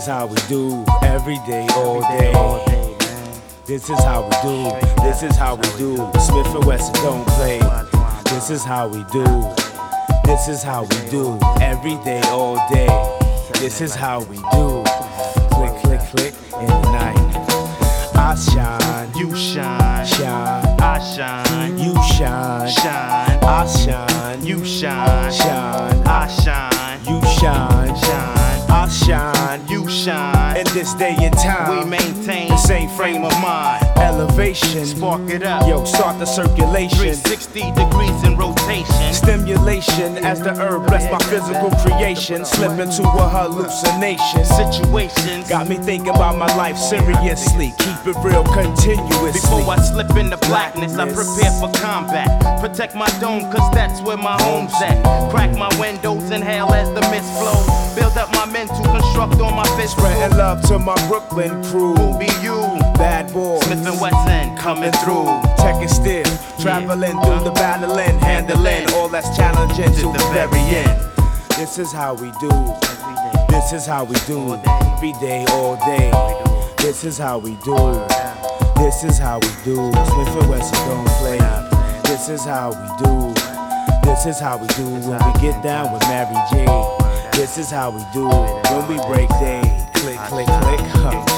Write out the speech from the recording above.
how we do every day, all day. This is how we do. This is how we do. Smith and Wesson don't play. This is how we do. This is how we do every day, all day. This is how we do. Click, click, click in the night. I shine, You shine, shine. I shine, You shine, shine, I shine. you shine, Shine, I shine, you shine, shine, I shine. you shine. In this day and time, We maintain the same frame of mind. elevation. Spark it up. Yo, start the circulation. 360 degrees in rotation. Stimulation as the herb bless my physical creation. Slip into a hallucination. Situations. Got me thinking about my life seriously. Keep it real continuously. Before I slip into blackness, I prepare for combat. Protect my dome, cause that's where my home's at. Crack my windows, inhale as the mist flows. Build up my mental, construct on my fist. Spreading love to my Brooklyn crew. Who be you? Bad boys. Smith and Wesson coming through. Tech is still traveling through the battling, handling all that's challenging to the very end. This is how we do. This is how we do every day, all day. This is how we do. This is how we do. Smith and Wesson don't play. This is how we do. This is how we do when we get down with Mary J. This is how we do when we break day. Click, click, click.